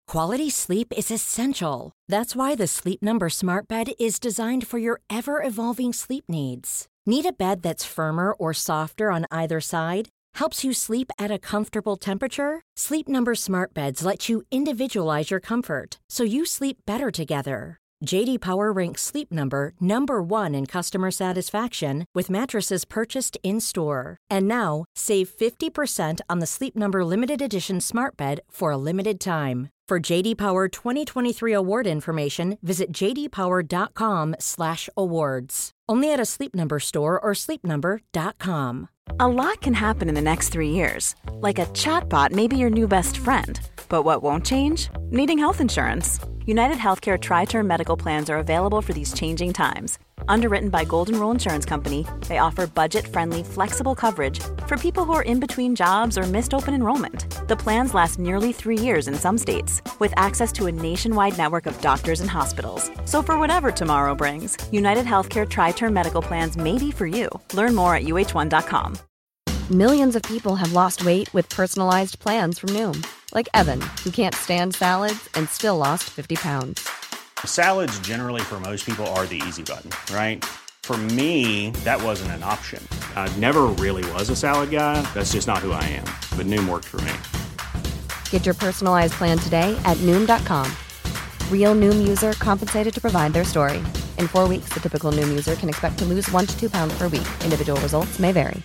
Quality sleep is essential. That's why the Sleep Number Smart Bed is designed for your ever-evolving sleep needs. Need a bed that's firmer or softer on either side? Helps you sleep at a comfortable temperature? Sleep Number Smart Beds let you individualize your comfort, so you sleep better together. J.D. Power ranks Sleep Number number 1 in customer satisfaction with mattresses purchased in-store. And now, save 50% on the Sleep Number Limited Edition Smart Bed for a limited time. For J.D. Power 2023 award information, visit jdpower.com/awards. Only at a Sleep Number store or sleepnumber.com. A lot can happen in the next 3 years. Like a chatbot may be your new best friend. But what won't change? Needing health insurance. United Healthcare Tri-Term Medical Plans are available for these changing times. Underwritten by Golden Rule Insurance Company, they offer budget-friendly, flexible coverage for people who are in between jobs or missed open enrollment. The plans last nearly 3 years in some states, with access to a nationwide network of doctors and hospitals. So for whatever tomorrow brings, United Healthcare Tri-Term Medical Plans may be for you. Learn more at uh1.com. Millions of people have lost weight with personalized plans from Noom. Like Evan, who can't stand salads and still lost 50 pounds. Salads generally for most people are the easy button, right? For me, that wasn't an option. I never really was a salad guy. That's just not who I am. But Noom worked for me. Get your personalized plan today at Noom.com. Real Noom user compensated to provide their story. In 4 weeks, the typical Noom user can expect to lose 1 to 2 pounds per week. Individual results may vary.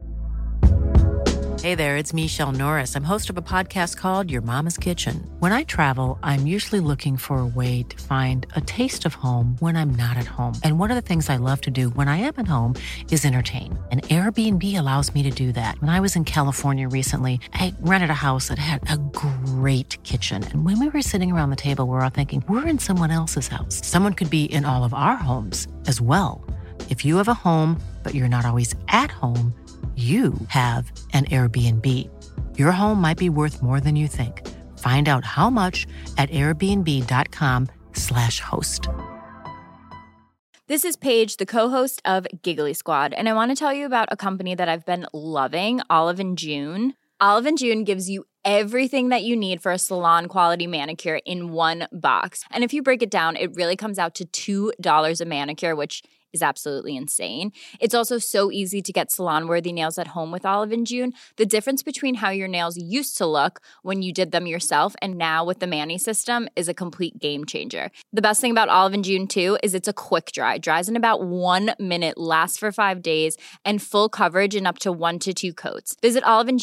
Hey there, it's Michelle Norris. I'm host of a podcast called Your Mama's Kitchen. When I travel, I'm usually looking for a way to find a taste of home when I'm not at home. And one of the things I love to do when I am at home is entertain. And Airbnb allows me to do that. When I was in California recently, I rented a house that had a great kitchen. And when we were sitting around the table, we were all thinking, we're in someone else's house. Someone could be in all of our homes as well. If you have a home, but you're not always at home, you have an Airbnb. Your home might be worth more than you think. Find out how much at airbnb.com/host. This is Paige, the co-host of Giggly Squad, and I want to tell you about a company that I've been loving, Olive & June. Olive & June gives you everything that you need for a salon-quality manicure in one box. And if you break it down, it really comes out to $2 a manicure, which is absolutely insane. It's also so easy to get salon-worthy nails at home with Olive & June. The difference between how your nails used to look when you did them yourself and now with the Mani system is a complete game changer. The best thing about Olive & June, too, is it's a quick dry. Dries in about 1 minute, lasts for 5 days, and full coverage in up to 1 to 2 coats. Visit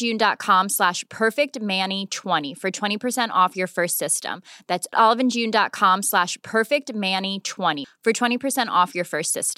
oliveandjune.com/perfectmani20 for 20% off your first system. That's oliveandjune.com/perfectmani20 for 20% off your first system.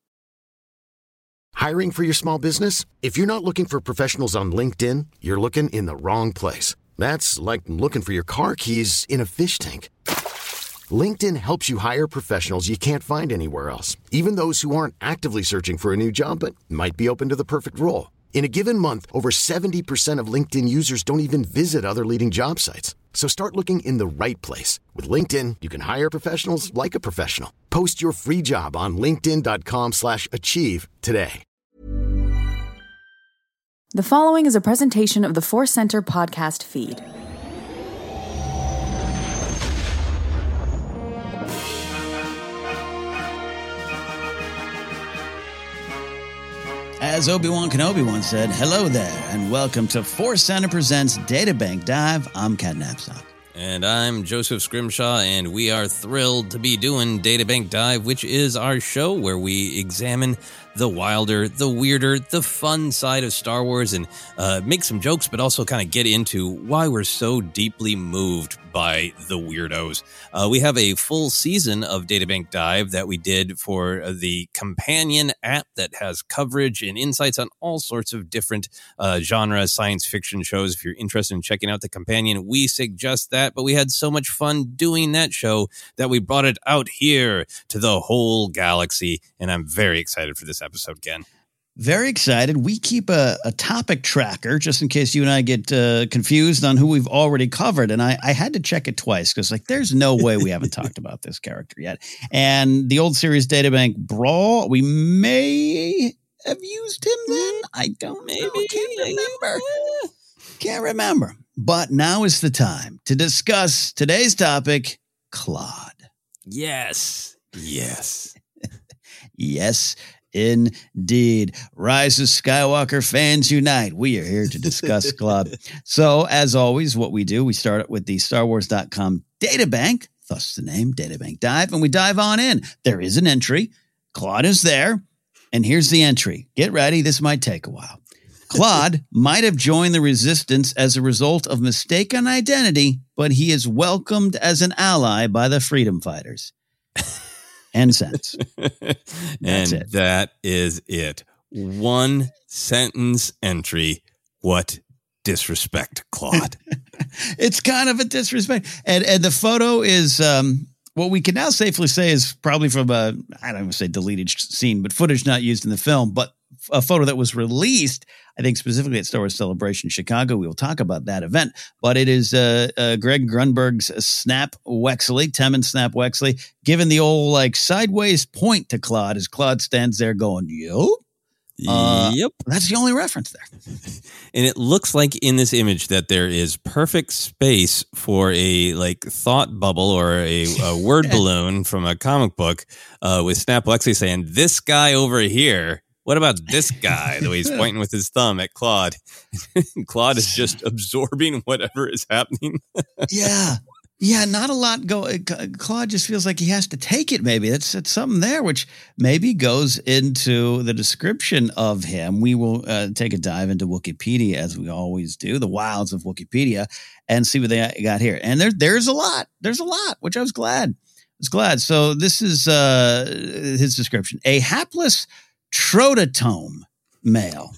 Hiring for your small business? If you're not looking for professionals on LinkedIn, you're looking in the wrong place. That's like looking for your car keys in a fish tank. LinkedIn helps you hire professionals you can't find anywhere else, even those who aren't actively searching for a new job but might be open to the perfect role. In a given month, over 70% of LinkedIn users don't even visit other leading job sites. So start looking in the right place. With LinkedIn, you can hire professionals like a professional. Post your free job on linkedin.com/achieve today. The following is a presentation of the Force Center podcast feed. As Obi-Wan Kenobi once said, hello there, and welcome to Force Center Presents Databank Dive. I'm Cat Knapsack. And I'm Joseph Scrimshaw, and we are thrilled to be doing Databank Dive, which is our show where we examine the wilder, the weirder, the fun side of Star Wars and make some jokes, but also kind of get into why we're so deeply moved by the weirdos. We have a full season of Databank Dive that we did for the companion app that has coverage and insights on all sorts of different genre science fiction shows. If you're interested in checking out the companion, we suggest that. But we had so much fun doing that show that we brought it out here to the whole galaxy. And I'm very excited for this episode again. Very excited. We keep a topic tracker just in case you and I get confused on who we've already covered. And I had to check it twice because there's no way we haven't talked about this character yet. And the old series Databank Brawl, we may have used him then. I don't know. Can't remember. But now is the time to discuss today's topic, Claude. Yes. Yes, indeed. Rise of Skywalker fans unite. We are here to discuss Claude. So, as always, what we do, we start with the StarWars.com databank, thus the name, Databank Dive, and we dive on in. There is an entry. Claude is there. And here's the entry. Get ready. This might take a while. Claude might have joined the resistance as a result of mistaken identity, but he is welcomed as an ally by the freedom fighters. End sentence. And it. that is it. One sentence entry. What disrespect, Claude. It's kind of a disrespect. And the photo is what we can now safely say is probably from I don't want to say deleted scene, but footage not used in the film, but a photo that was released, I think specifically at Star Wars Celebration Chicago. We will talk about that event, but it is Greg Grunberg's Snap Wexley, Temmin Snap Wexley, giving the old like sideways point to Claude as Claude stands there going, "Yup." Yep. That's the only reference there. And it looks like in this image that there is perfect space for a like thought bubble or a word balloon from a comic book with Snap Wexley saying, "This guy over here. What about this guy?" The way he's pointing with his thumb at Claude. Claude is just absorbing whatever is happening. Yeah, not a lot Claude just feels like he has to take it, maybe. It's something there, which maybe goes into the description of him. We will take a dive into Wikipedia, as we always do, the wilds of Wikipedia, and see what they got here. And there's a lot. There's a lot, which I was glad. So this is his description. A hapless Trodatome male.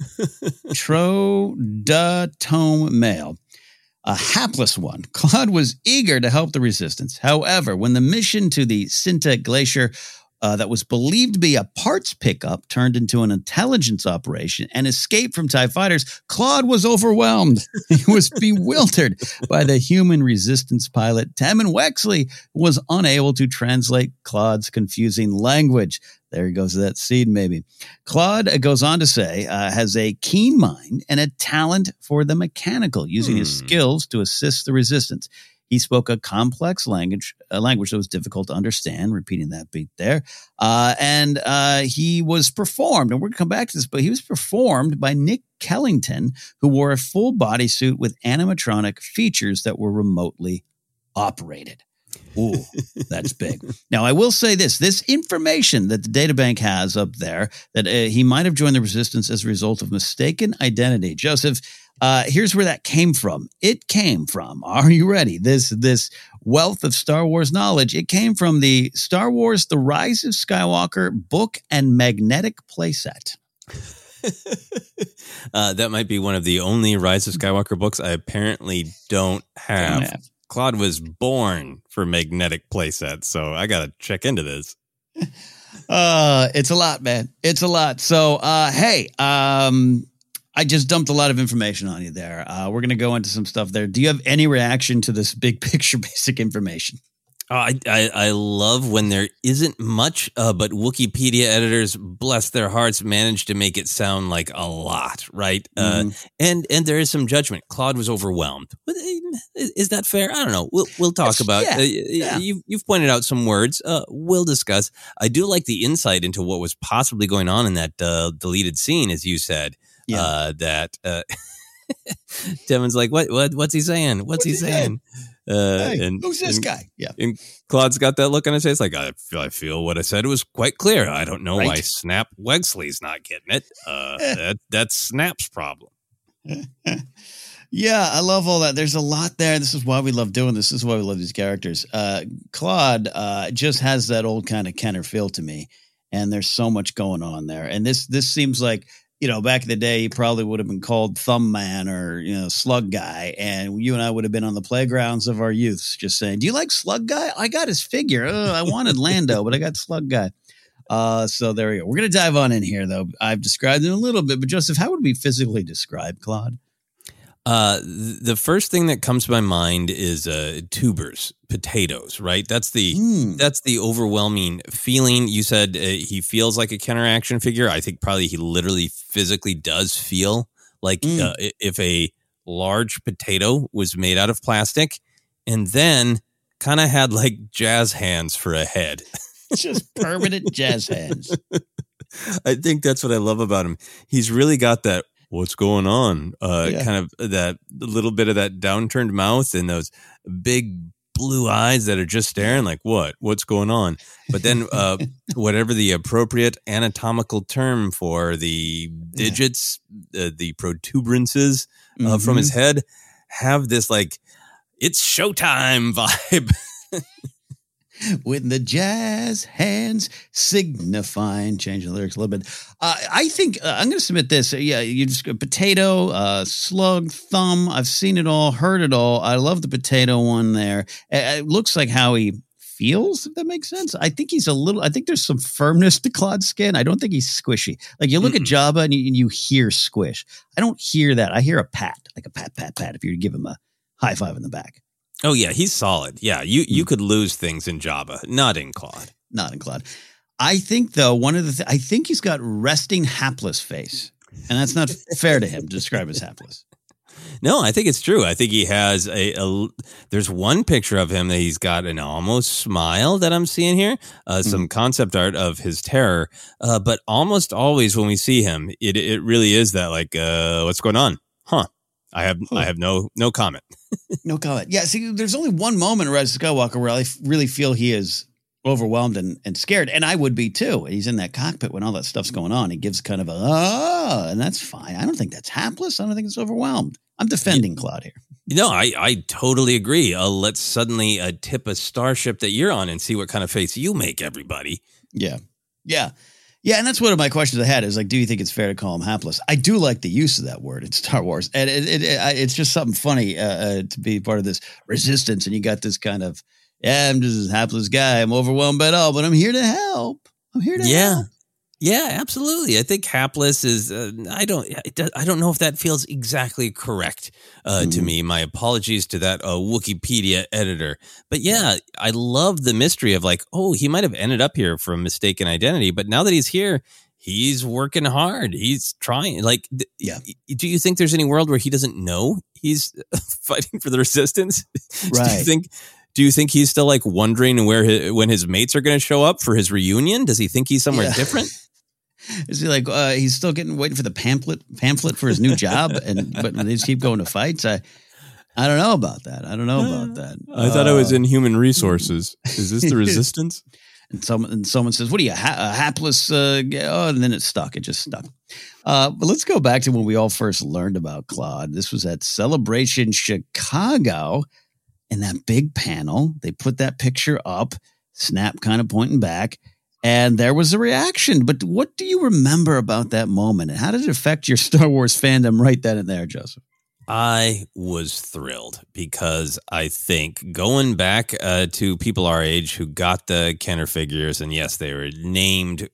Trodatome male. A hapless one. Claude was eager to help the resistance. However, when the mission to the Sinta Glacier that was believed to be a parts pickup turned into an intelligence operation and escaped from TIE fighters, Claude was overwhelmed. He was bewildered by the human resistance pilot. Temmin Wexley was unable to translate Claude's confusing language. There he goes to that seed, maybe. Claude goes on to say, has a keen mind and a talent for the mechanical, using his skills to assist the resistance. He spoke a complex language that was difficult to understand, repeating that beat there. And he was performed, and we're going to come back to this, but he was performed by Nick Kellington, who wore a full bodysuit with animatronic features that were remotely operated. Ooh, that's big. Now, I will say this information that the databank has up there, that he might have joined the resistance as a result of mistaken identity. Joseph, here's where that came from. It came from, are you ready? This wealth of Star Wars knowledge, it came from the Star Wars The Rise of Skywalker book and magnetic playset. That might be one of the only Rise of Skywalker books I apparently don't have. Claude was born for magnetic playsets, so I got to check into this. It's a lot, man. It's a lot. So, hey, I just dumped a lot of information on you there. We're going to go into some stuff there. Do you have any reaction to this big picture, basic information? I love when there isn't much, but Wikipedia editors, bless their hearts, manage to make it sound like a lot, right? And there is some judgment. Claude was overwhelmed. Is that fair? I don't know. We'll talk about. Yeah. You've pointed out some words. We'll discuss. I do like the insight into what was possibly going on in that deleted scene, as you said. Yeah. Devin's like, what's he saying? What's he saying? Who's this guy? Yeah. And Claude's got that look on his face like, I feel what I said was quite clear. I don't know why Snap Wexley's not getting it. That's Snap's problem. Yeah, I love all that. There's a lot there. This is why we love doing this. This is why we love these characters. Claude just has that old kind of Kenner feel to me, and there's so much going on there. And this seems like, back in the day, he probably would have been called Thumb Man or, Slug Guy. And you and I would have been on the playgrounds of our youths just saying, do you like Slug Guy? I got his figure. I wanted Lando, but I got Slug Guy. So there we go. We're going to dive on in here, though. I've described him a little bit. But, Joseph, how would we physically describe Claude? The first thing that comes to my mind is tubers, potatoes, right? That's the overwhelming feeling. You said he feels like a Kenner action figure. I think probably he literally physically does feel like if a large potato was made out of plastic and then kind of had like jazz hands for a head. Just permanent jazz hands. I think that's what I love about him. He's really got that what's going on kind of that little bit of that downturned mouth and those big blue eyes that are just staring like what's going on. But then whatever the appropriate anatomical term for the digits, the protuberances from his head have this like it's showtime vibe. With the jazz hands signifying, change the lyrics a little bit. I think I'm going to submit this. You just go potato, slug, thumb. I've seen it all, heard it all. I love the potato one there. It looks like how he feels, if that makes sense. I think I think there's some firmness to Claude's skin. I don't think he's squishy. Like you look at Jabba and you hear squish. I don't hear that. I hear a pat, like a pat, pat, pat, if you give him a high five in the back. Oh, yeah, he's solid. Yeah, you could lose things in Jabba, not in Claude. Not in Claude. I think, though, I think he's got resting hapless face. And that's not fair to him to describe as hapless. No, I think it's true. I think he has there's one picture of him that he's got an almost smile that I'm seeing here, some concept art of his terror. But almost always when we see him, it really is that like, what's going on? Huh. I have no comment. No comment. Yeah, see, there's only one moment in Rise of Skywalker where I really feel he is overwhelmed and scared, and I would be too. He's in that cockpit when all that stuff's going on. He gives kind of and that's fine. I don't think that's hapless. I don't think it's overwhelmed. I'm defending Claude here. No, I totally agree. Let's suddenly tip a starship that you're on and see what kind of face you make, everybody. Yeah. Yeah, and that's one of my questions I had is like, do you think it's fair to call him hapless? I do like the use of that word in Star Wars, and it's just something funny to be part of this resistance. And you got this kind of, I'm just a hapless guy. I'm overwhelmed by it all, but I'm here to help. I'm here to help. Yeah, absolutely. I think hapless is. I don't know if that feels exactly correct to me. My apologies to that Wikipedia editor. But yeah, I love the mystery of like, oh, he might have ended up here from mistaken identity, but now that he's here, he's working hard. He's trying. Like, do you think there's any world where he doesn't know he's fighting for the resistance? Right. Do you think he's still like wondering when his mates are going to show up for his reunion? Does he think he's somewhere different? Is he like he's still waiting for the pamphlet for his new job, but they just keep going to fights? I don't know about that. I thought I was in human resources. Is this the resistance? And someone says, "What are you, a hapless?" And then it stuck. It just stuck. But let's go back to when we all first learned about Claude. This was at Celebration Chicago, in that big panel. They put that picture up, Snap kind of pointing back. And there was a reaction. But what do you remember about that moment? And how did it affect your Star Wars fandom right then and there, Joseph? I was thrilled because I think going back to people our age who got the Kenner figures, and yes, they were named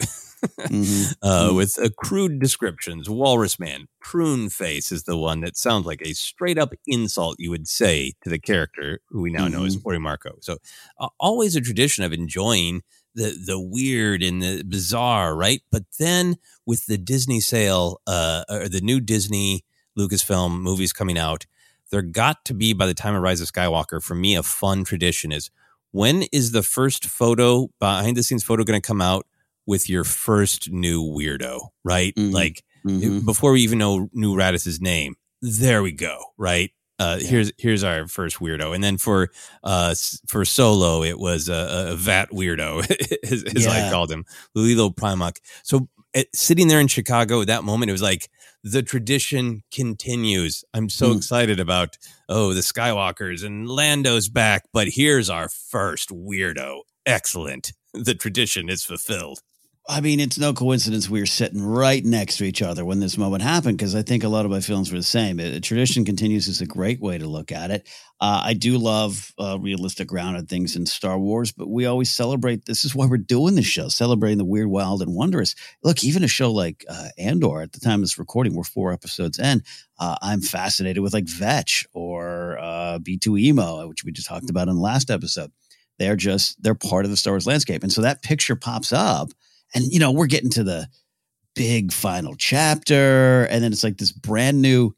with crude descriptions. Walrus Man, prune face is the one that sounds like a straight up insult you would say to the character who we now know as Ori Marco. So always a tradition of enjoying the weird and the bizarre, right? But then with the Disney sale, or the new Disney Lucasfilm movies coming out, there got to be, by the time of Rise of Skywalker, for me, a fun tradition is, when is the first photo, behind the scenes photo, going to come out with your first new weirdo, right? Like before we even knew Radiss's name, there we go, right? Here's our first weirdo. And then for Solo, it was a Vat weirdo, as I called him, Lilo Primac. So sitting there in Chicago at that moment, it was like the tradition continues. I'm so excited about, the Skywalkers and Lando's back, but here's our first weirdo. Excellent. The tradition is fulfilled. I mean, it's no coincidence we were sitting right next to each other when this moment happened, because I think a lot of my feelings were the same. Tradition continues is a great way to look at it. I do love realistic, grounded things in Star Wars, but we always celebrate. This is why we're doing this show, celebrating the weird, wild, and wondrous. Look, even a show like Andor, at the time of this recording, we're 4 episodes in. I'm fascinated with like Vetch or B2EMO, which we just talked about in the last episode. They're part of the Star Wars landscape. And so that picture pops up. And, we're getting to the big final chapter, and then it's like this brand new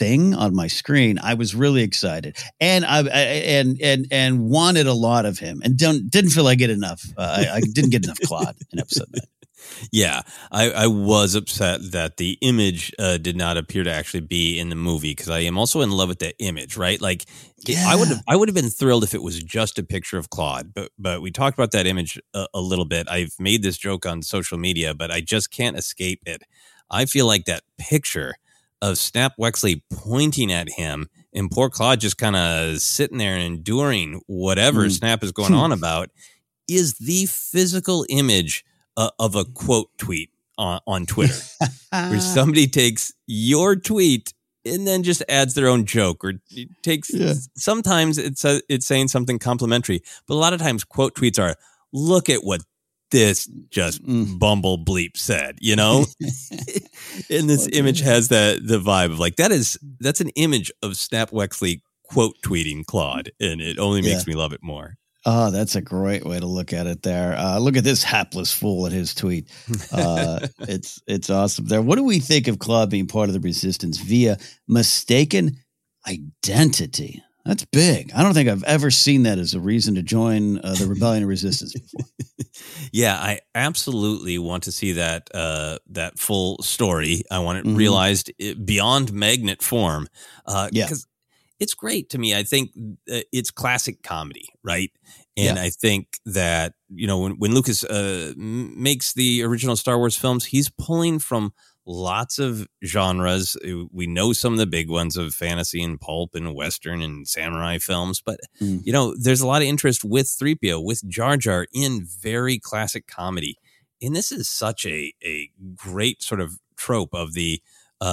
thing on my screen, I was really excited, and and wanted a lot of him, and didn't feel I get enough. I didn't get enough Claude in episode 9. Yeah, I was upset that the image did not appear to actually be in the movie, because I am also in love with that image, right? Like, I would have been thrilled if it was just a picture of Claude, but we talked about that image a little bit. I've made this joke on social media, but I just can't escape it. I feel like that picture of Snap Wexley pointing at him and poor Claude just kind of sitting there and enduring whatever Snap is going on about is the physical image of a quote tweet on Twitter, where somebody takes your tweet and then just adds their own joke, or takes. Sometimes it's saying something complimentary, but a lot of times quote tweets are, "Look at what this just bumble bleep said," you know. And this image has the vibe of like that's an image of Snap Wexley quote tweeting Claude, and it only makes me love it more. Oh, that's a great way to look at it there. Look at this hapless fool at his tweet. It's awesome there. What do we think of Claude being part of the resistance via mistaken identity? That's big. I don't think I've ever seen that as a reason to join the rebellion or resistance before. Yeah, I absolutely want to see that that full story. I want it realized beyond magnet form. Because it's great to me. I think it's classic comedy, right? And I think that, you know, when Lucas makes the original Star Wars films, he's pulling from lots of genres. We know some of the big ones of fantasy and pulp and Western and samurai films. But, you know, there's a lot of interest with 3PO, with Jar Jar in very classic comedy. And this is such a great sort of trope of the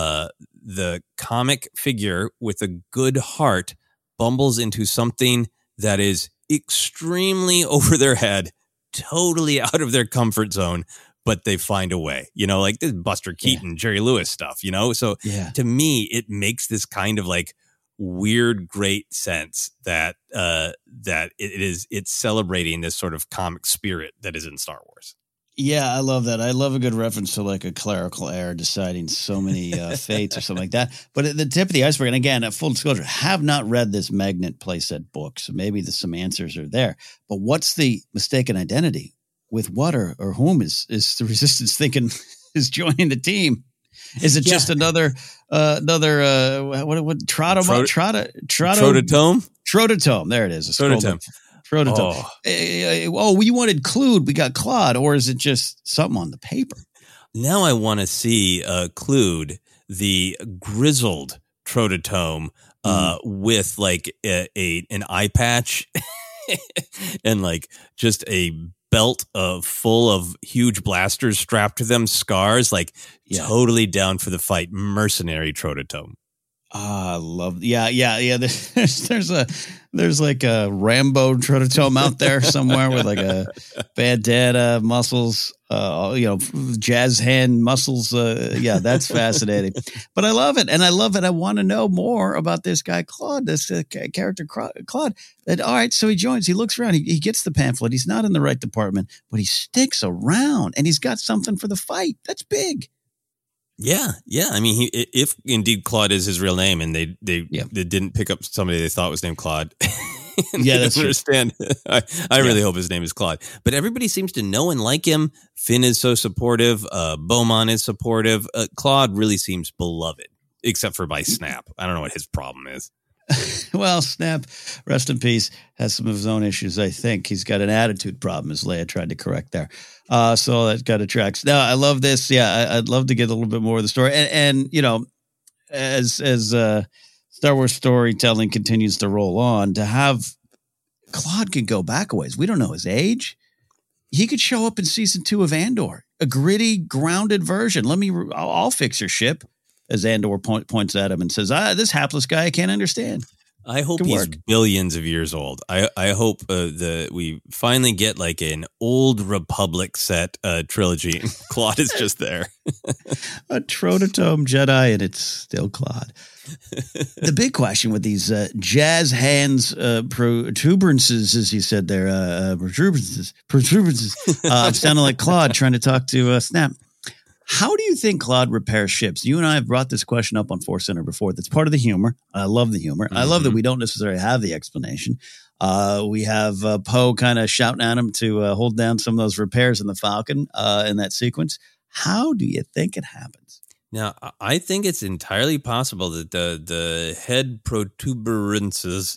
comic figure with a good heart bumbles into something that is extremely over their head, totally out of their comfort zone, but they find a way, you know, like this Buster Keaton, Jerry Lewis stuff, you know? So to me, it makes this kind of like weird, great sense that it's celebrating this sort of comic spirit that is in Star Wars. Yeah, I love that. I love a good reference to like a clerical error deciding so many fates or something like that. But at the tip of the iceberg, and again, at full disclosure, have not read this Magnet playset book, so maybe some answers are there. But what's the mistaken identity? With what or whom is the resistance thinking is joining the team? Is it just another what Trototome? Trototome. There it is. Trototome. We wanted Clued. We got Claude, or is it just something on the paper? Now I want to see Clued, the grizzled Trototome, with like an eye patch and like just a belt full of huge blasters strapped to them, scars, like totally down for the fight. Mercenary Trototome. I love, There's like a Rambo Trototome out there somewhere with like a bandana, muscles, jazz hand muscles. That's fascinating. But I love it, and I want to know more about this guy Claude, this character Claude. That all right, so he joins. He looks around. He gets the pamphlet. He's not in the right department, but he sticks around, and he's got something for the fight. That's big. Yeah. I mean, if indeed Claude is his real name, and they didn't pick up somebody they thought was named Claude. That's understand. I really hope his name is Claude. But everybody seems to know and like him. Finn is so supportive. Beaumont is supportive. Claude really seems beloved, except for by Snap. I don't know what his problem is. Well, Snap, rest in peace, has some of his own issues, I think. He's got an attitude problem, as Leia tried to correct there. So that kind of tracks. Now, I love this. Yeah, I'd love to get a little bit more of the story. And you know, as Star Wars storytelling continues to roll on, to have Claude could go back a ways. We don't know his age. He could show up in season 2 of Andor, a gritty, grounded version. I'll fix your ship. As Andor points at him and says, this hapless guy I can't understand. I hope he's billions of years old. I hope we finally get like an old Republic set trilogy. Claude is just there. A Trototome Jedi, and it's still Claude. The big question with these jazz hands protuberances, as you said there, protuberances, sounding like Claude trying to talk to Snap. How do you think Claude repairs ships? You and I have brought this question up on Force Center before. That's part of the humor. I love the humor. I love that we don't necessarily have the explanation. We have Poe kind of shouting at him to hold down some of those repairs in the Falcon in that sequence. How do you think it happens? Now, I think it's entirely possible that the head protuberances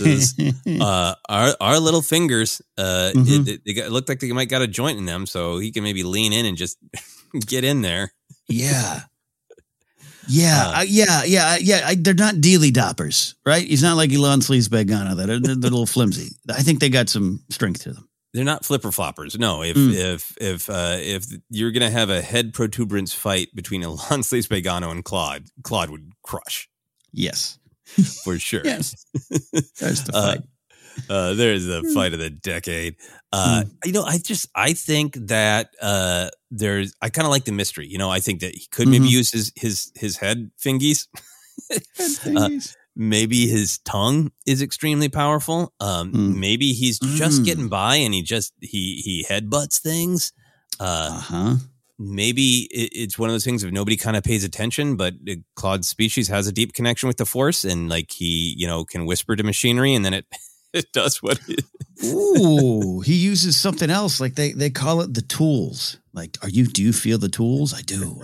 are little fingers. They look like they might got a joint in them, so he can maybe lean in and just get in there. Yeah. They're not dealy doppers, right? He's not like Elon Sleazebagano. They're a little flimsy. I think they got some strength to them. They're not flipper floppers. No, if you're gonna have a head protuberance fight between Elon Sleazebagano and Claude would crush. Yes, for sure. Yes, there's the fight. There's the fight of the decade. I think that I kind of like the mystery. I think that he could maybe use his head fingies. Maybe his tongue is extremely powerful. Maybe he's just getting by and he headbutts things. Maybe it's one of those things if nobody kind of pays attention, but Claude's species has a deep connection with the Force, and like he, can whisper to machinery, and then it does what it. Ooh, he uses something else. Like they call it the tools. Like, do you feel the tools? I do.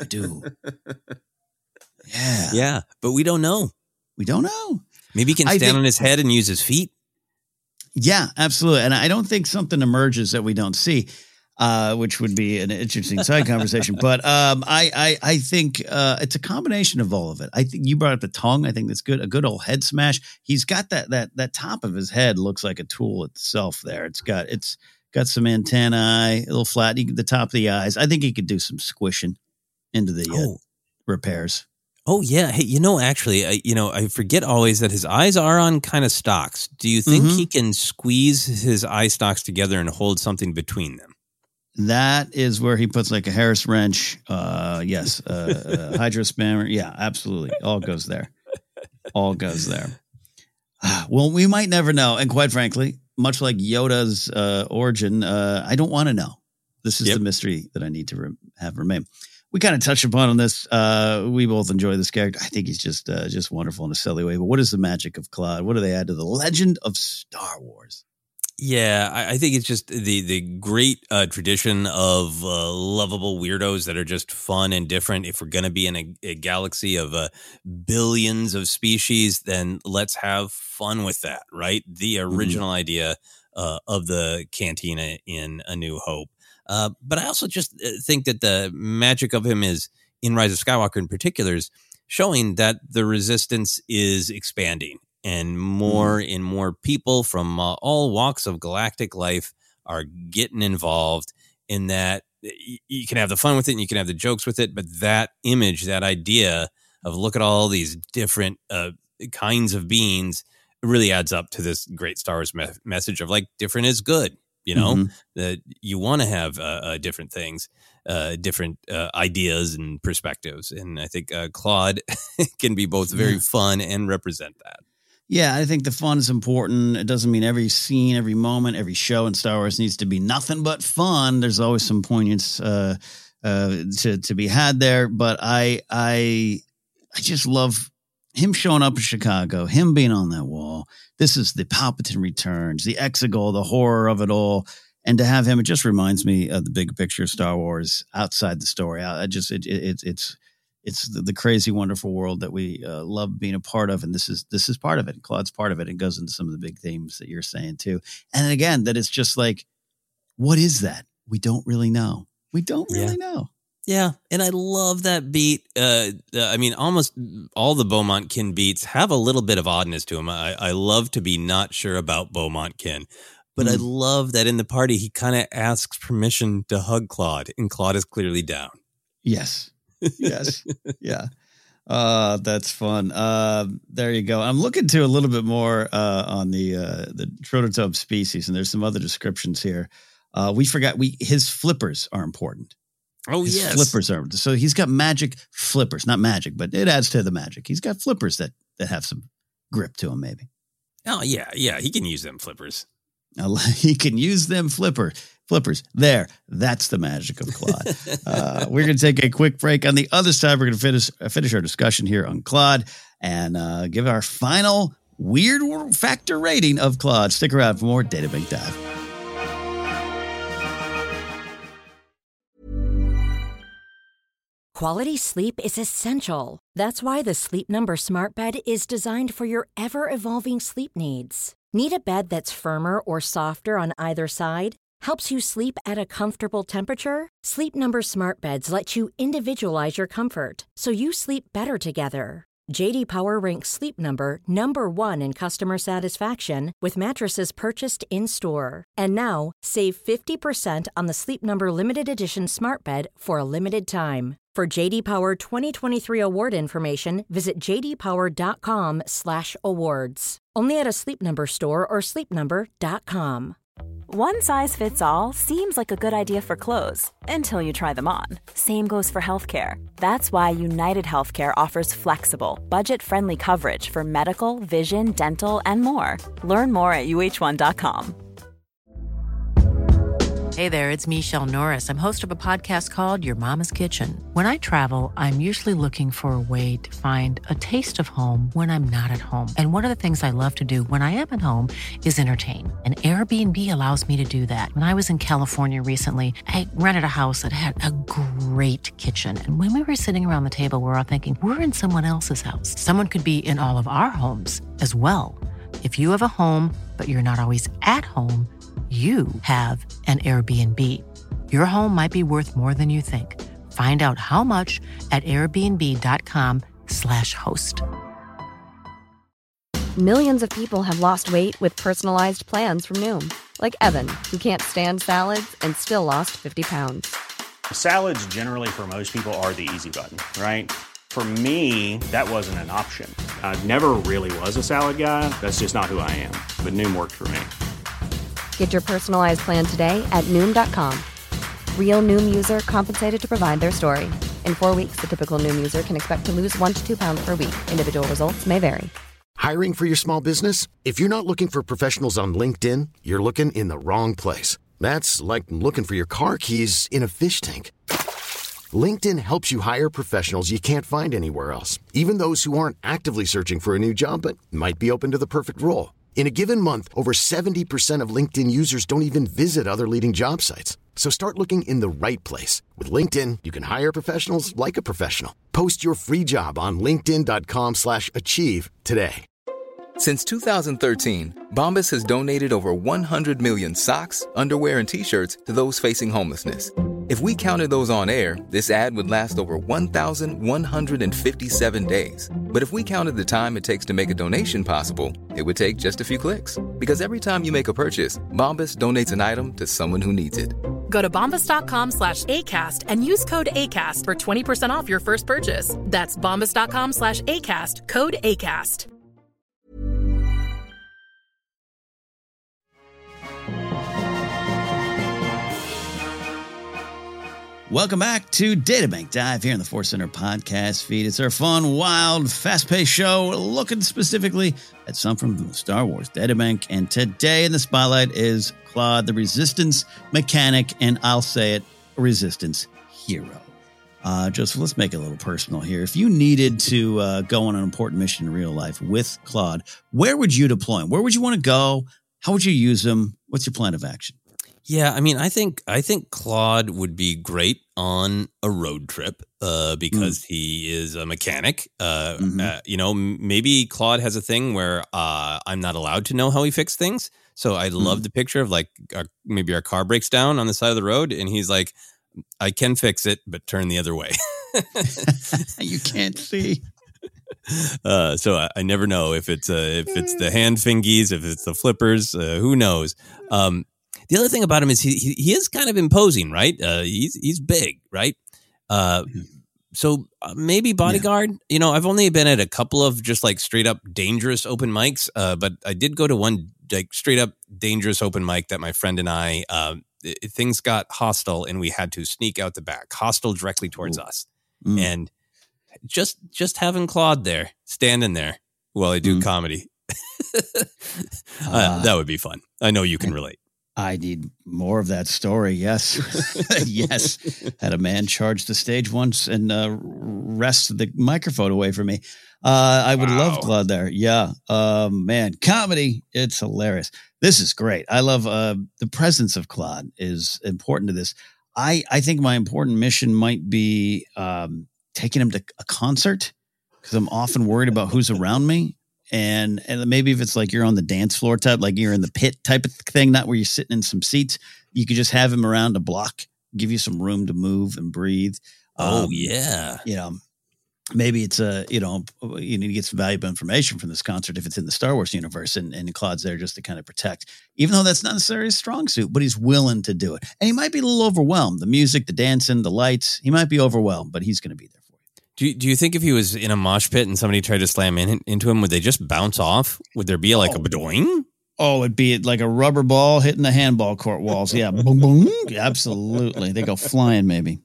Yeah. Yeah, but we don't know. We don't know. Maybe he can stand on his head and use his feet. Yeah, absolutely. And I don't think something emerges that we don't see, which would be an interesting side conversation. But I think it's a combination of all of it. I think you brought up the tongue. I think that's good. A good old head smash. He's got that top of his head looks like a tool itself there. It's got some antennae, a little flat. The top of the eyes. I think he could do some squishing into the repairs. Oh, yeah. Hey, actually, I forget always that his eyes are on kind of stalks. Do you think he can squeeze his eye stalks together and hold something between them? That is where he puts like a Harris wrench. Yes. Hydrospammer. Yeah, absolutely. All goes there. Well, we might never know. And quite frankly, much like Yoda's origin, I don't want to know. This is the mystery that I need to have remain. We kind of touched upon on this. We both enjoy this character. I think he's just wonderful in a silly way. But what is the magic of Claude? What do they add to the legend of Star Wars? Yeah, I think it's just the great tradition of lovable weirdos that are just fun and different. If we're going to be in a galaxy of billions of species, then let's have fun with that, right? The original idea of the cantina in A New Hope. But I also just think that the magic of him is, in Rise of Skywalker in particular, is showing that the Resistance is expanding and more and more people from all walks of galactic life are getting involved in that. You can have the fun with it and you can have the jokes with it, but that image, that idea of look at all these different kinds of beings really adds up to this great Star Wars message of like different is good. That you want to have different things, different ideas and perspectives. And I think Claude can be both very fun and represent that. Yeah, I think the fun is important. It doesn't mean every scene, every moment, every show in Star Wars needs to be nothing but fun. There's always some poignance to be had there. But I just love him showing up in Chicago, him being on that wall. This is the Palpatine returns, the Exegol, the horror of it all. And to have him, it just reminds me of the big picture of Star Wars outside the story. It's the crazy, wonderful world that we love being a part of. And this is part of it. Claude's part of it. It goes into some of the big themes that you're saying too. And again, that it's just like, what is that? We don't really know. We don't really know. Yeah, and I love that beat. I mean, almost all the Beaumont-Kin beats have a little bit of oddness to them. I love to be not sure about Beaumont-Kin, but I love that in the party he kind of asks permission to hug Claude, and Claude is clearly down. Yes. Yeah. That's fun. There you go. I'm looking to a little bit more on the Trototope species, and there's some other descriptions here. We forgot his flippers are important. Oh, his flippers are. So he's got magic flippers, not magic, but it adds to the magic. He's got flippers that have some grip to him, maybe. Oh, yeah. He can use them flippers. He can use them flippers. There. That's the magic of Claude. We're going to take a quick break. On the other side, we're going to finish our discussion here on Claude and give our final weird factor rating of Claude. Stick around for more Databank Dive. Quality sleep is essential. That's why the Sleep Number Smart Bed is designed for your ever-evolving sleep needs. Need a bed that's firmer or softer on either side? Helps you sleep at a comfortable temperature? Sleep Number Smart Beds let you individualize your comfort so you sleep better together. J.D. Power ranks Sleep Number number 1 in customer satisfaction with mattresses purchased in-store. And now, save 50% on the Sleep Number Limited Edition Smart Bed for a limited time. For J.D. Power 2023 award information, visit jdpower.com/awards. Only at a Sleep Number store or sleepnumber.com. One size fits all seems like a good idea for clothes until you try them on. Same goes for healthcare. That's why United Healthcare offers flexible, budget-friendly coverage for medical, vision, dental, and more. Learn more at uh1.com. Hey there, it's Michelle Norris. I'm host of a podcast called Your Mama's Kitchen. When I travel, I'm usually looking for a way to find a taste of home when I'm not at home. And one of the things I love to do when I am at home is entertain. And Airbnb allows me to do that. When I was in California recently, I rented a house that had a great kitchen. And when we were sitting around the table, we were all thinking, we're in someone else's house. Someone could be in all of our homes as well. If you have a home, but you're not always at home, you have an Airbnb. Your home might be worth more than you think. Find out how much at airbnb.com/host. Millions of people have lost weight with personalized plans from Noom. Like Evan, who can't stand salads and still lost 50 pounds. Salads generally for most people are the easy button, right? For me, that wasn't an option. I never really was a salad guy. That's just not who I am. But Noom worked for me. Get your personalized plan today at Noom.com. Real Noom user compensated to provide their story. In 4 weeks, the typical Noom user can expect to lose 1 to 2 pounds per week. Individual results may vary. Hiring for your small business? If you're not looking for professionals on LinkedIn, you're looking in the wrong place. That's like looking for your car keys in a fish tank. LinkedIn helps you hire professionals you can't find anywhere else, even those who aren't actively searching for a new job but might be open to the perfect role. In a given month, over 70% of LinkedIn users don't even visit other leading job sites. So start looking in the right place. With LinkedIn, you can hire professionals like a professional. Post your free job on linkedin.com/achieve today. Since 2013, Bombas has donated over 100 million socks, underwear, and T-shirts to those facing homelessness. If we counted those on air, this ad would last over 1,157 days. But if we counted the time it takes to make a donation possible, it would take just a few clicks. Because every time you make a purchase, Bombas donates an item to someone who needs it. Go to bombas.com/ACAST and use code ACAST for 20% off your first purchase. That's bombas.com/ACAST, code ACAST. Welcome back to Databank Dive here in the Force Center podcast feed. It's our fun, wild, fast-paced show looking specifically at some from the Star Wars Databank. And today in the spotlight is Claude, the Resistance mechanic, and I'll say it, a Resistance hero. Joseph, let's make it a little personal here. If you needed to go on an important mission in real life with Claude, where would you deploy him? Where would you want to go? How would you use him? What's your plan of action? Yeah, I mean, I think Claude would be great on a road trip because he is a mechanic. Maybe Claude has a thing where I'm not allowed to know how he fixed things. So I love the picture of like maybe our car breaks down on the side of the road, and he's like, "I can fix it, but turn the other way." You can't see. So I never know if it's the hand fingies, if it's the flippers. Who knows? The other thing about him is he is kind of imposing, right? He's big, right? So maybe bodyguard. Yeah. You know, I've only been at a couple of just like straight up dangerous open mics, but I did go to one like straight up dangerous open mic that my friend and I things got hostile and we had to sneak out the back, hostile directly towards us, and just having Claude there, standing there while I do comedy. That would be fun. I know you can relate. I need more of that story. Yes. Yes. Had a man charge the stage once and wrest the microphone away from me. I would love Claude there. Yeah. Man, comedy. It's hilarious. This is great. I love the presence of Claude is important to this. I think my important mission might be taking him to a concert because I'm often worried about who's around me. And maybe if it's like you're on the dance floor type, like you're in the pit type of thing, not where you're sitting in some seats, you could just have him around a block, give you some room to move and breathe. Yeah. Maybe it's you need to get some valuable information from this concert if it's in the Star Wars universe and Claude's there just to kind of protect, even though that's not necessarily a strong suit, but he's willing to do it. And he might be a little overwhelmed. The music, the dancing, the lights, he might be overwhelmed, but he's going to be there. Do you think if he was in a mosh pit and somebody tried to slam into him, would they just bounce off? Would there be like a badoing? Oh, it'd be like a rubber ball hitting the handball court walls. Yeah. Boom, boom. Yeah, absolutely. They go flying, maybe.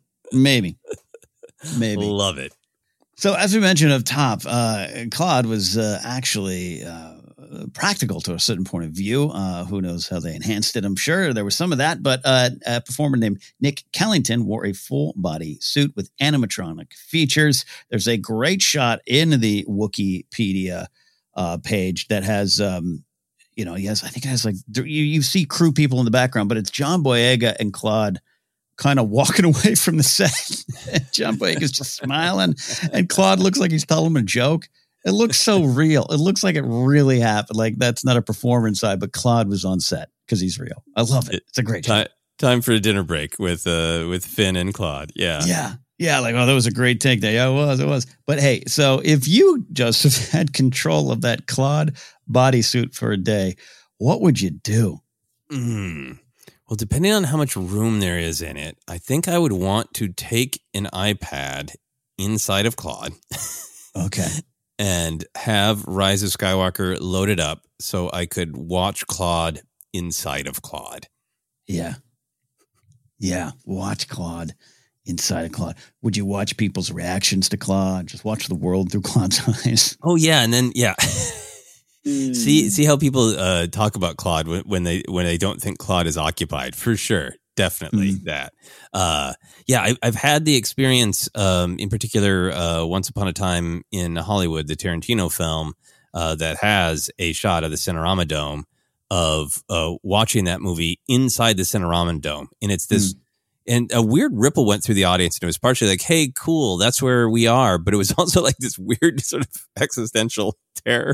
Love it. So as we mentioned up top, Claude was actually practical to a certain point of view. Who knows how they enhanced it? I'm sure there was some of that, but a performer named Nick Kellington wore a full body suit with animatronic features. There's a great shot in the Wikipedia page that has, I think it has like, you see crew people in the background, but it's John Boyega and Claude kind of walking away from the set. John Boyega's just smiling and Claude looks like he's telling him a joke. It looks so real. It looks like it really happened. Like that's not a performer inside, but Claude was on set because he's real. I love it. It's a great show. Time for a dinner break with Finn and Claude. Yeah. Yeah. Yeah. Like, oh, that was a great take there. Yeah, it was. But hey, so if you, Joseph, had control of that Claude bodysuit for a day, what would you do? Well, depending on how much room there is in it, I think I would want to take an iPad inside of Claude. Okay. And have Rise of Skywalker loaded up so I could watch Claude inside of Claude. Yeah. Yeah. Watch Claude inside of Claude. Would you watch people's reactions to Claude? Just watch the world through Claude's eyes. Oh, yeah. And then, yeah. See how people talk about Claude when they don't think Claude is occupied. For sure. Definitely that. I've had the experience, in particular, Once Upon a Time in Hollywood, the Tarantino film that has a shot of the Cinerama Dome of watching that movie inside the Cinerama Dome. And it's this, and a weird ripple went through the audience. And it was partially like, hey, cool, that's where we are. But it was also like this weird sort of existential terror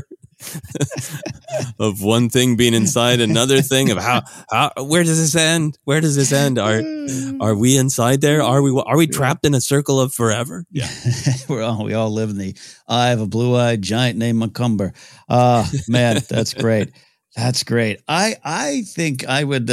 of one thing being inside another thing of how where does this end? Where does this end? Are we inside there? Are we trapped in a circle of forever? Yeah. we all live in the eye of a blue-eyed giant named Macumber. Man, that's great. That's great. I think I would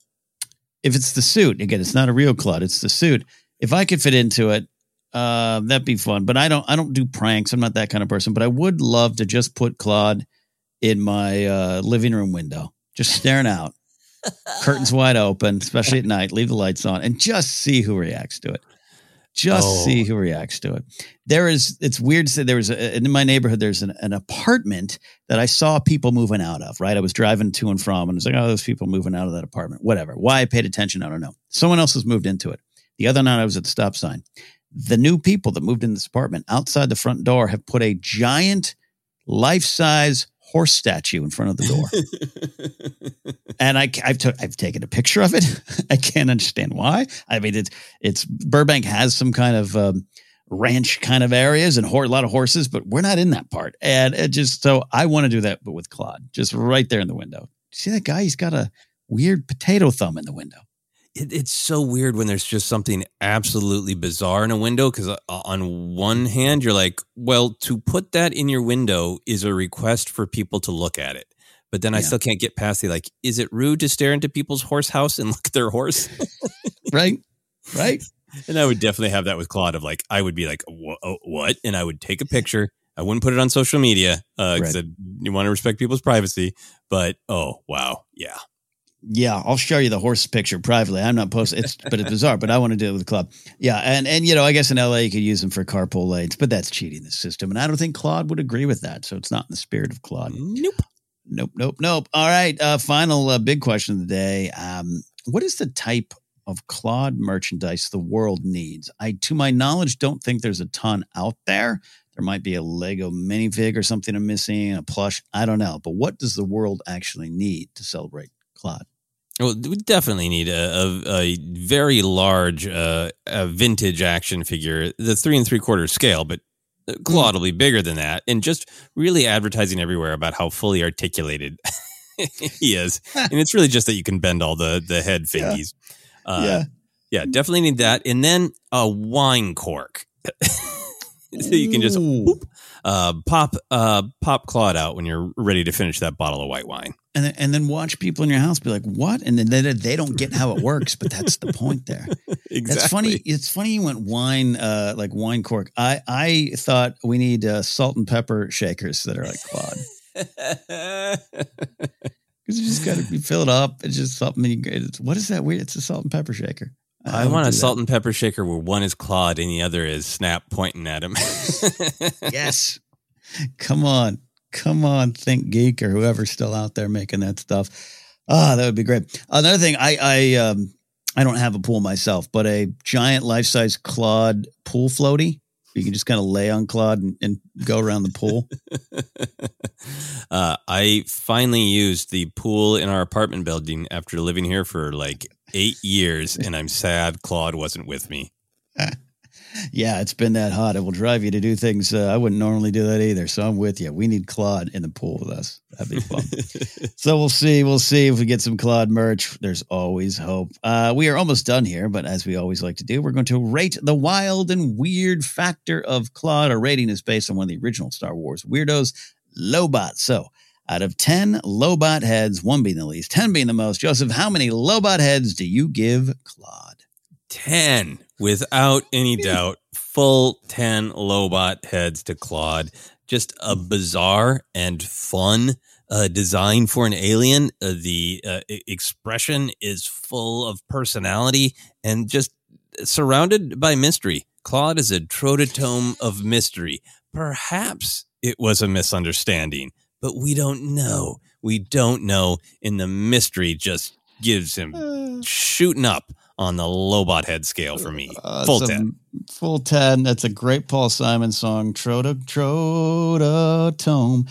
if it's the suit, again, it's not a real Claude, it's the suit. If I could fit into it, that'd be fun. But I don't do pranks. I'm not that kind of person. But I would love to just put Claude in my living room window, just staring out, curtains wide open, especially at night. Leave the lights on, and just see who reacts to it. See who reacts to it. It's weird to say in my neighborhood, there's an apartment that I saw people moving out of, right? I was driving to and from and I was like, oh, there's people moving out of that apartment, whatever. Why I paid attention, I don't know. Someone else has moved into it. The other night I was at the stop sign. The new people that moved in this apartment outside the front door have put a giant life-size horse statue in front of the door. And I've taken a picture of it. I can't understand why. I mean, it's Burbank has some kind of ranch kind of areas and a lot of horses, but we're not in that part. And so I want to do that, but with Claude, just right there in the window. See that guy? He's got a weird potato thumb in the window. It's so weird when there's just something absolutely bizarre in a window, because on one hand, you're like, well, to put that in your window is a request for people to look at it. But then I still can't get past the, like, is it rude to stare into people's horse house and look at their horse? Right. And I would definitely have that with Claude of like, I would be like, what? And I would take a picture. I wouldn't put it on social media because you want to respect people's privacy. But, oh, wow. Yeah. Yeah, I'll show you the horse picture privately. I'm not posting it, but it's bizarre, but I want to do it with the club. Yeah, and I guess in LA you could use them for carpool lanes, but that's cheating the system. And I don't think Claude would agree with that. So it's not in the spirit of Claude. Nope. Nope. All right. Final big question of the day. What is the type of Claude merchandise the world needs? I, to my knowledge, don't think there's a ton out there. There might be a Lego minifig or something I'm missing, a plush. I don't know. But what does the world actually need to celebrate Claude? Well, we definitely need a very large a vintage action figure, the 3 3/4 scale, but Claude will be bigger than that, and just really advertising everywhere about how fully articulated he is. And it's really just that you can bend all the head fingies. Yeah, definitely need that. And then a wine cork. So you can just pop Claude out when you're ready to finish that bottle of white wine. And then watch people in your house be like, what? And then they don't get how it works, but that's the point there. Exactly. That's funny. It's funny you went wine, like wine cork. I thought we need salt and pepper shakers that are like Claude. Because you just got to fill it up. It's just something. What is that weird? It's a salt and pepper shaker. I want a salt and pepper shaker where one is Claude and the other is Snap pointing at him. Yes. Come on, Think Geek or whoever's still out there making that stuff. That would be great. Another thing, I don't have a pool myself, but a giant life-size Claude pool floaty. You can just kind of lay on Claude and go around the pool. I finally used the pool in our apartment building after living here for like 8 years, and I'm sad Claude wasn't with me. Yeah, it's been that hot. It will drive you to do things. I wouldn't normally do that either. So I'm with you. We need Claude in the pool with us. That'd be fun. So we'll see. We'll see if we get some Claude merch. There's always hope. We are almost done here, but as we always like to do, we're going to rate the wild and weird factor of Claude. Our rating is based on one of the original Star Wars weirdos, Lobot. So out of 10 Lobot heads, 1 being the least, 10 being the most, Joseph, how many Lobot heads do you give Claude? 10. Without any doubt, full 10 Lobot heads to Claude. Just a bizarre and fun design for an alien. The expression is full of personality and just surrounded by mystery. Claude is a trototome of mystery. Perhaps it was a misunderstanding, but we don't know. We don't know, and the mystery just gives him shooting up on the Lobot head scale for me. Full 10. Full 10. That's a great Paul Simon song. Trototome.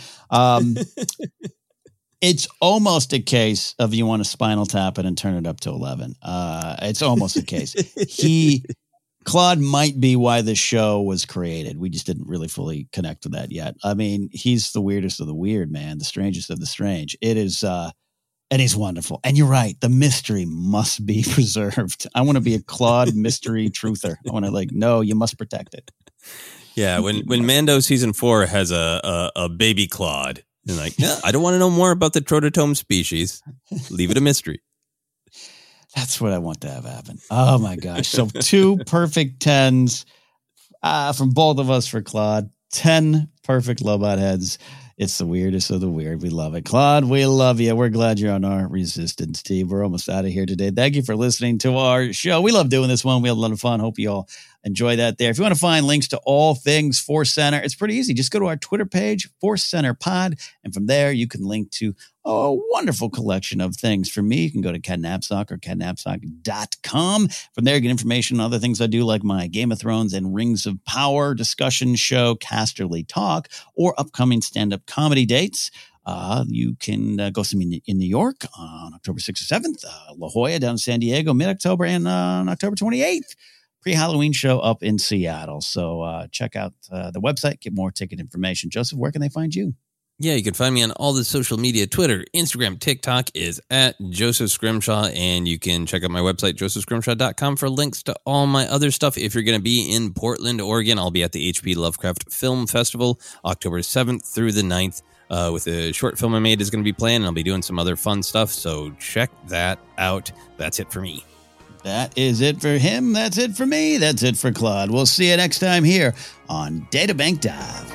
It's almost a case of you want to Spinal Tap it and turn it up to 11. It's almost a case. Claude might be why the show was created. We just didn't really fully connect with that yet. I mean, he's the weirdest of the weird, man. The strangest of the strange. It is, and he's wonderful. And you're right. The mystery must be preserved. I want to be a Claude mystery truther. I want to no, you must protect it. Yeah. When Mando season 4 has a baby Claude, and no, I don't want to know more about the trototome species. Leave it a mystery. That's what I want to have happen. Oh my gosh. So 2 perfect 10s from both of us for Claude. 10 perfect Lobot heads. It's the weirdest of the weird. We love it. Claude, we love you. We're glad you're on our resistance team. We're almost out of here today. Thank you for listening to our show. We love doing this one. We had a lot of fun. Hope you all enjoy that there. If you want to find links to all things Force Center, it's pretty easy. Just go to our Twitter page, Force Center Pod, and from there you can link to a wonderful collection of things. For me, you can go to Ken Napzok or kennapzok.com. From there, you get information on other things I do, like my Game of Thrones and Rings of Power discussion show, Casterly Talk, or upcoming stand-up comedy dates. You can go see me in New York on October 6th or 7th, La Jolla down in San Diego, mid-October, and on October 28th. Pre-Halloween show up in Seattle. So check out the website, get more ticket information. Joseph, where can they find you? Yeah, you can find me on all the social media. Twitter, Instagram, TikTok is at Joseph Scrimshaw, and you can check out my website, josephscrimshaw.com, for links to all my other stuff. If you're going to be in Portland, Oregon, I'll be at the H.P. Lovecraft Film Festival, October 7th through the 9th. With a short film I made is going to be playing, and I'll be doing some other fun stuff, so check that out. That's it for me. That is it for him. That's it for me. That's it for Claude. We'll see you next time here on Databank Dive.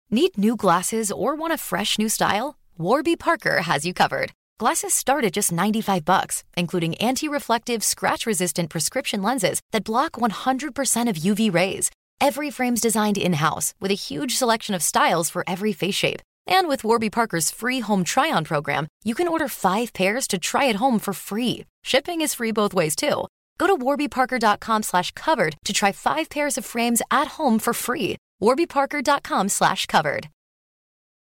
Need new glasses or want a fresh new style? Warby Parker has you covered. Glasses start at just $95, including anti-reflective, scratch-resistant prescription lenses that block 100% of UV rays. Every frame's designed in-house with a huge selection of styles for every face shape. And with Warby Parker's free home try-on program, you can order 5 pairs to try at home for free. Shipping is free both ways, too. Go to warbyparker.com/covered to try 5 pairs of frames at home for free. warbyparker.com/covered.